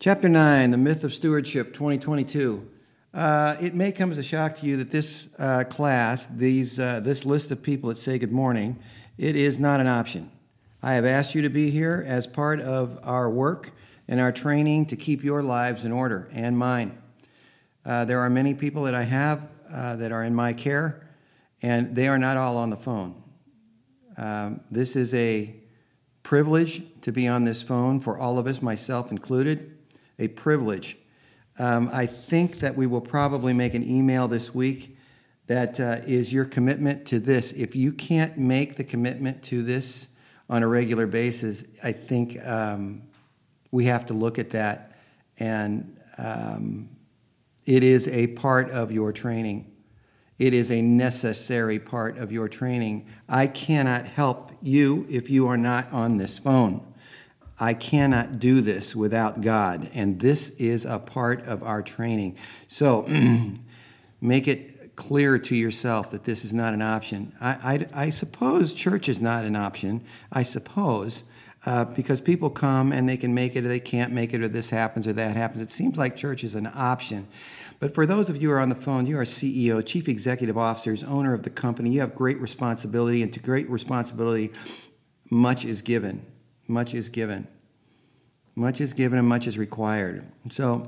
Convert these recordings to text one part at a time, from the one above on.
Chapter 9, The Myth of Stewardship, 2022. It may come as a shock to you that this class, this list of people that say good morning, it is not an option. I have asked you to be here as part of our work and our training to keep your lives in order and mine. There are many people that I have that are in my care, and they are not all on the phone. This is a privilege to be on this phone for all of us, myself included. A privilege. I think that we will probably make an email this week that is your commitment to this. If you can't make the commitment to this on a regular basis, I think we have to look at that. And it is a part of your training. It is a necessary part of your training. I cannot help you if you are not on this phone. I cannot do this without God, and this is a part of our training. So make it clear to yourself that this is not an option. I suppose church is not an option, I suppose, because people come and they can make it or they can't make it or this happens or that happens. It seems like church is an option. But for those of you who are on the phone, you are CEO, chief executive officers, owner of the company. You have great responsibility, and to great responsibility, much is given. Much is given. Much is given and much is required. So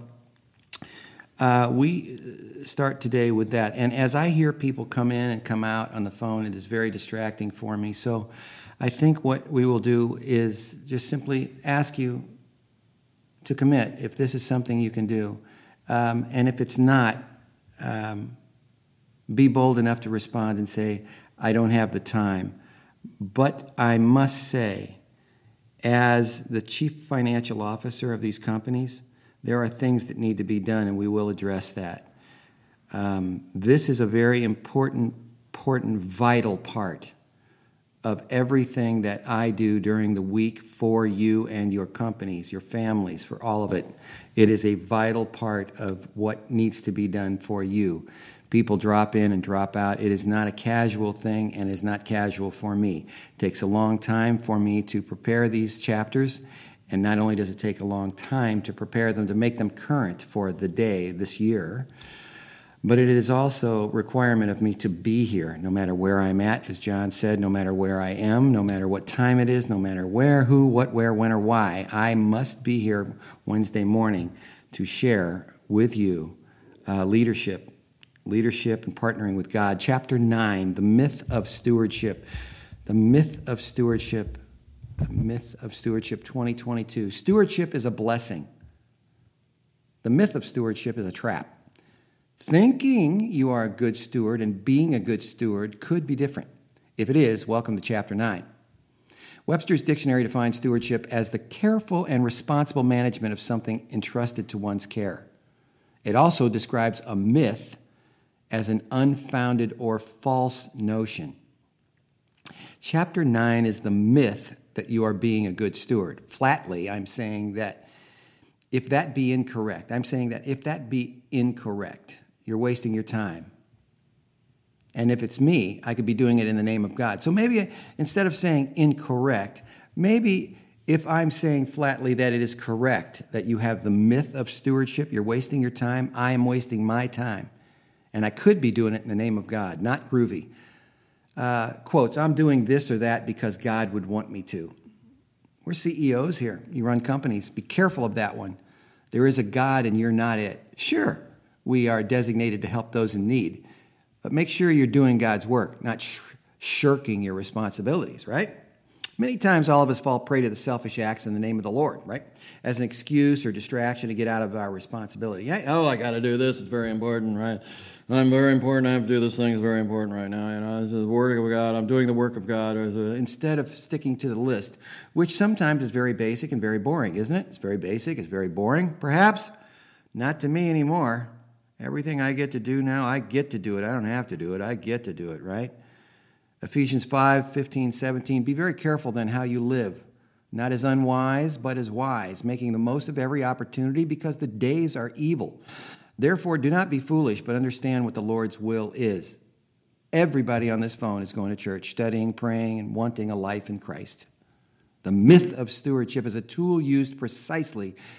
we start today with that. And as I hear people come in and come out on the phone, it is very distracting for me. So I think what we will do is just simply ask you to commit if this is something you can do. And if it's not, be bold enough to respond and say, I don't have the time. But I must say, as the chief financial officer of these companies, there are things that need to be done, and we will address that. This is a very important, vital part of everything that I do during the week for you and your companies, your families, for all of it. It is a vital part of what needs to be done for you. People drop in and drop out. It is not a casual thing, and is not casual for me. It takes a long time for me to prepare these chapters, and not only does it take a long time to prepare them, to make them current for the day, this year, but it is also a requirement of me to be here, no matter where I'm at, as John said, no matter where I am, no matter what time it is, no matter where, who, what, where, when, or why. I must be here Wednesday morning to share with you leadership and partnering with God. Chapter 9, The Myth of Stewardship. The Myth of Stewardship. The Myth of Stewardship 2022. Stewardship is a blessing. The myth of stewardship is a trap. Thinking you are a good steward and being a good steward could be different. If it is, welcome to Chapter 9. Webster's Dictionary defines stewardship as the careful and responsible management of something entrusted to one's care. It also describes a myth as an unfounded or false notion. Chapter 9 is the myth that you are being a good steward. Flatly, I'm saying that if that be incorrect, you're wasting your time. And if it's me, I could be doing it in the name of God. So maybe instead of saying incorrect, maybe if I'm saying flatly that it is correct, that you have the myth of stewardship, you're wasting your time, I am wasting my time. And I could be doing it in the name of God, not groovy. Quotes, I'm doing this or that because God would want me to. We're CEOs here. You run companies. Be careful of that one. There is a God and you're not it. Sure, we are designated to help those in need. But make sure you're doing God's work, not shirking your responsibilities, right? Many times all of us fall prey to the selfish acts in the name of the Lord, right? As an excuse or distraction to get out of our responsibility. I got to do this. It's very important, right? I'm very important. I have to do this thing. It's very important right now. This is the word of God. I'm doing the work of God. Instead of sticking to the list, which sometimes is very basic and very boring, isn't it? It's very basic. It's very boring, perhaps. Not to me anymore. Everything I get to do now, I get to do it. I don't have to do it. I get to do it, right? Ephesians 5:15-17. Be very careful then how you live, not as unwise, but as wise, making the most of every opportunity because the days are evil. Therefore, do not be foolish, but understand what the Lord's will is. Everybody on this phone is going to church, studying, praying, and wanting a life in Christ. The myth of stewardship is a tool used precisely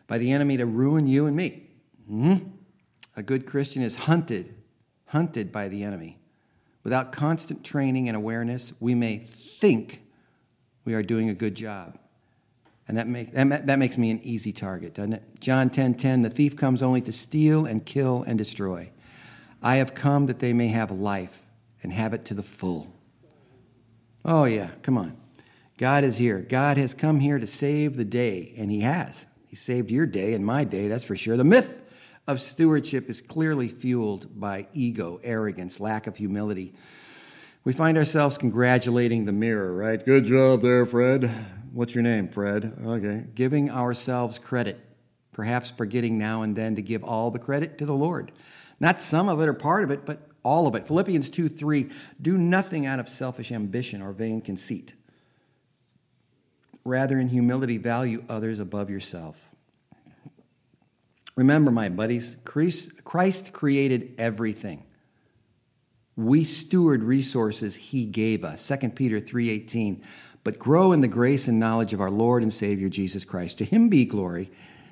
by the enemy to ruin you and me. A good Christian is hunted by the enemy. Without constant training and awareness, we may think we are doing a good job. And that makes me an easy target, doesn't it? John 10:10, the thief comes only to steal and kill and destroy. I have come that they may have life and have it to the full. Oh yeah, come on. God is here. God has come here to save the day, and he has. He saved your day and my day, that's for sure. The myth of stewardship is clearly fueled by ego, arrogance, lack of humility. We find ourselves congratulating the mirror, right? Good job there, Fred. What's your name, Fred? Okay. Giving ourselves credit, perhaps forgetting now and then to give all the credit to the Lord. Not some of it or part of it, but all of it. Philippians 2:3, do nothing out of selfish ambition or vain conceit. Rather, in humility, value others above yourself. Remember, my buddies, Christ created everything. We steward resources he gave us. 2 Peter 3:18, but grow in the grace and knowledge of our Lord and Savior Jesus Christ. To him be glory,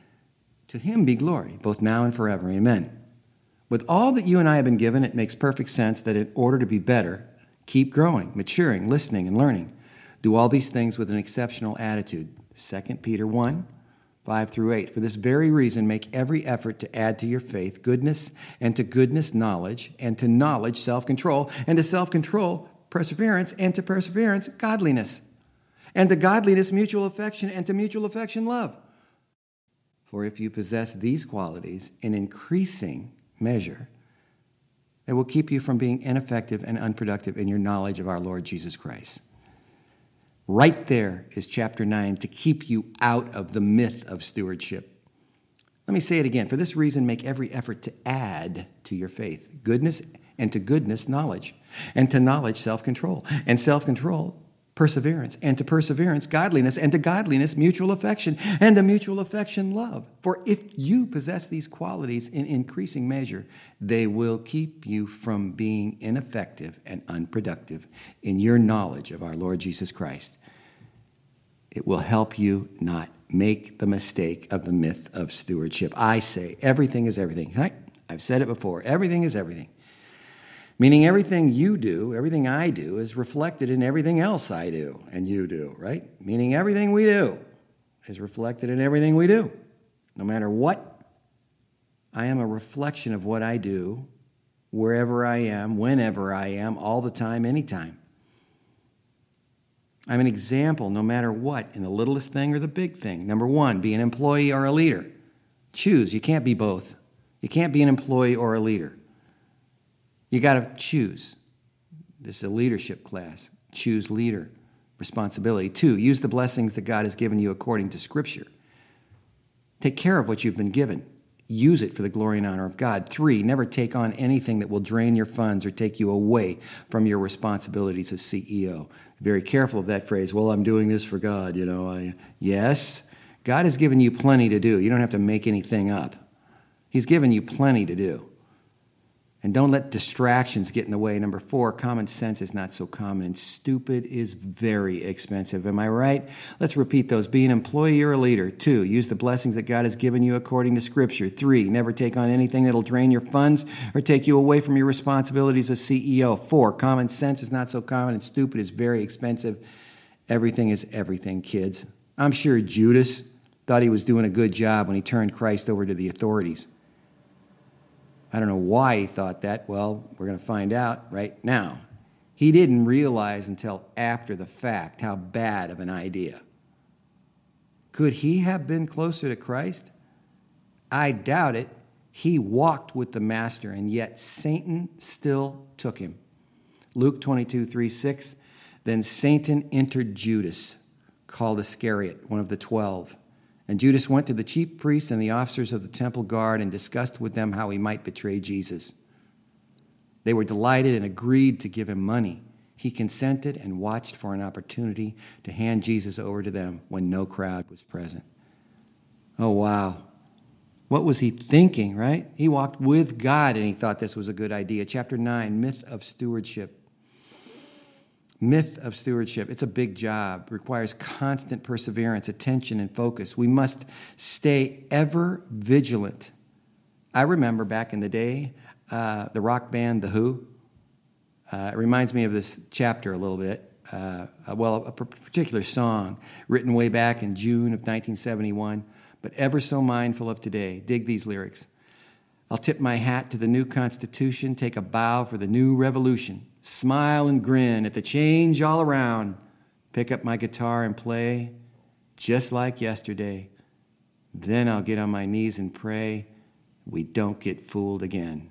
both now and forever. Amen. With all that you and I have been given, it makes perfect sense that in order to be better, keep growing, maturing, listening, and learning. Do all these things with an exceptional attitude. 2 Peter 1:5-8. For this very reason, make every effort to add to your faith goodness, and to goodness knowledge, and to knowledge self-control, and to self-control perseverance, and to perseverance godliness, and to godliness mutual affection, and to mutual affection love. For if you possess these qualities in increasing measure, it will keep you from being ineffective and unproductive in your knowledge of our Lord Jesus Christ. Right there is chapter 9 to keep you out of the myth of stewardship. Let me say it again. For this reason, make every effort to add to your faith goodness, and to goodness knowledge, and to knowledge self-control, and self-control perseverance, and to perseverance godliness, and to godliness mutual affection, and to mutual affection love. For if you possess these qualities in increasing measure, they will keep you from being ineffective and unproductive in your knowledge of our Lord Jesus Christ. It will help you not make the mistake of the myth of stewardship. I say everything is everything. I've said it before. Everything is everything. Meaning everything you do, everything I do, is reflected in everything else I do and you do, right? Meaning everything we do is reflected in everything we do. No matter what, I am a reflection of what I do, wherever I am, whenever I am, all the time, anytime. I'm an example no matter what, in the littlest thing or the big thing. Number one, be an employee or a leader. Choose. You can't be both. You can't be an employee or a leader. You got to choose. This is a leadership class. Choose leader. Responsibility. 2, use the blessings that God has given you according to Scripture. Take care of what you've been given. Use it for the glory and honor of God. 3, never take on anything that will drain your funds or take you away from your responsibilities as CEO. Very careful of that phrase, well, I'm doing this for God, Yes, God has given you plenty to do. You don't have to make anything up. He's given you plenty to do. And don't let distractions get in the way. Number 4, common sense is not so common, and stupid is very expensive. Am I right? Let's repeat those. Be an employee or a leader. 2, use the blessings that God has given you according to Scripture. 3, never take on anything that'll drain your funds or take you away from your responsibilities as CEO. 4, common sense is not so common, and stupid is very expensive. Everything is everything, kids. I'm sure Judas thought he was doing a good job when he turned Christ over to the authorities. I don't know why he thought that. Well, we're going to find out right now. He didn't realize until after the fact how bad of an idea. Could he have been closer to Christ? I doubt it. He walked with the Master, and yet Satan still took him. Luke 22:3-6. Then Satan entered Judas, called Iscariot, one of the 12. And Judas went to the chief priests and the officers of the temple guard and discussed with them how he might betray Jesus. They were delighted and agreed to give him money. He consented and watched for an opportunity to hand Jesus over to them when no crowd was present. Oh, wow. What was he thinking, right? He walked with God and he thought this was a good idea. Chapter 9, myth of stewardship. Myth of stewardship. It's a big job. Requires constant perseverance, attention, and focus. We must stay ever vigilant. I remember back in the day, the rock band The Who. It reminds me of this chapter a little bit. A particular song written way back in June of 1971, but ever so mindful of today. Dig these lyrics. I'll tip my hat to the new Constitution, take a bow for the new revolution, smile and grin at the change all around, pick up my guitar and play just like yesterday. Then I'll get on my knees and pray we don't get fooled again.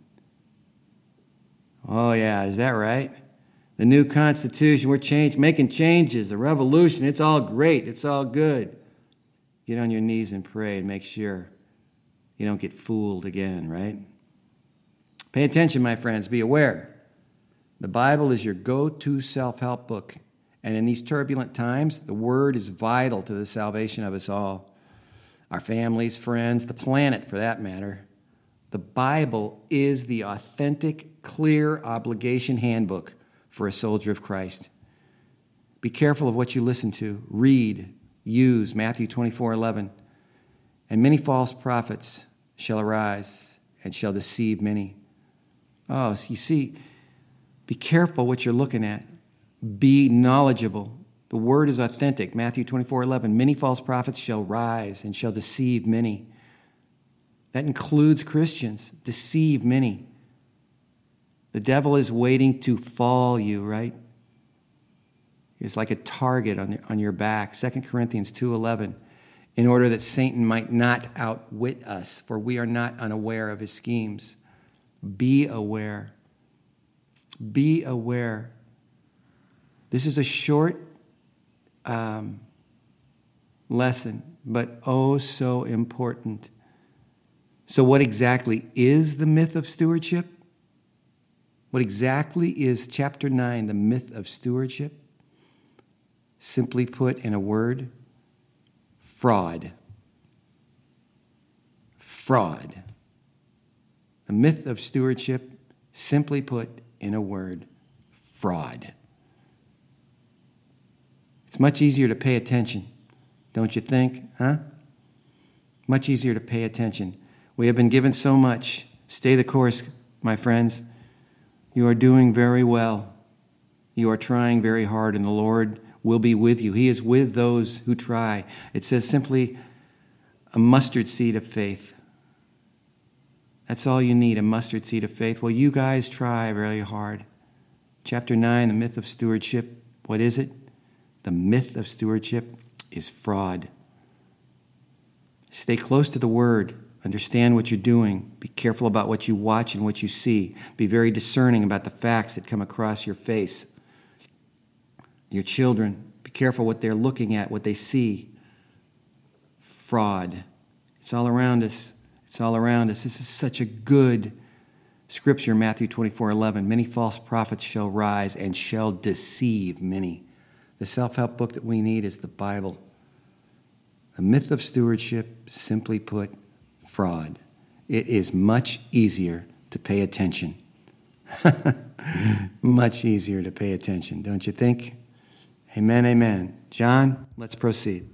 Oh yeah, is that right? The new Constitution, we're making changes, the revolution, it's all great, it's all good. Get on your knees and pray and make sure you don't get fooled again, right? Pay attention, my friends. Be aware. The Bible is your go-to self-help book. And in these turbulent times, the Word is vital to the salvation of us all. Our families, friends, the planet for that matter. The Bible is the authentic, clear obligation handbook for a soldier of Christ. Be careful of what you listen to, read, use. Matthew 24:11. And many false prophets shall arise and shall deceive many. Oh, so you see, be careful what you're looking at. Be knowledgeable. The word is authentic. Matthew 24:11. Many false prophets shall rise and shall deceive many. That includes Christians. Deceive many. The devil is waiting to fall you, right? It's like a target on your back. 2 Corinthians 2:11. In order that Satan might not outwit us, for we are not unaware of his schemes. Be aware. Be aware. This is a short lesson, but oh so important. So what exactly is the myth of stewardship? What exactly is chapter 9, the myth of stewardship? Simply put in a word, fraud. Fraud. The myth of stewardship, simply put in a word, fraud. It's much easier to pay attention, don't you think? Huh? Much easier to pay attention. We have been given so much. Stay the course, my friends. You are doing very well. You are trying very hard, and the Lord will be with you. He is with those who try. It says simply a mustard seed of faith. That's all you need, a mustard seed of faith. Well, you guys try very hard. Chapter 9, the myth of stewardship. What is it? The myth of stewardship is fraud. Stay close to the Word. Understand what you're doing. Be careful about what you watch and what you see. Be very discerning about the facts that come across your face. Your children, be careful what they're looking at, what they see. Fraud. It's all around us. It's all around us. This is such a good scripture, Matthew 24:11. Many false prophets shall rise and shall deceive many. The self-help book that we need is the Bible. The myth of stewardship, simply put, fraud. It is much easier to pay attention. Much easier to pay attention, don't you think? Amen, amen. John, let's proceed.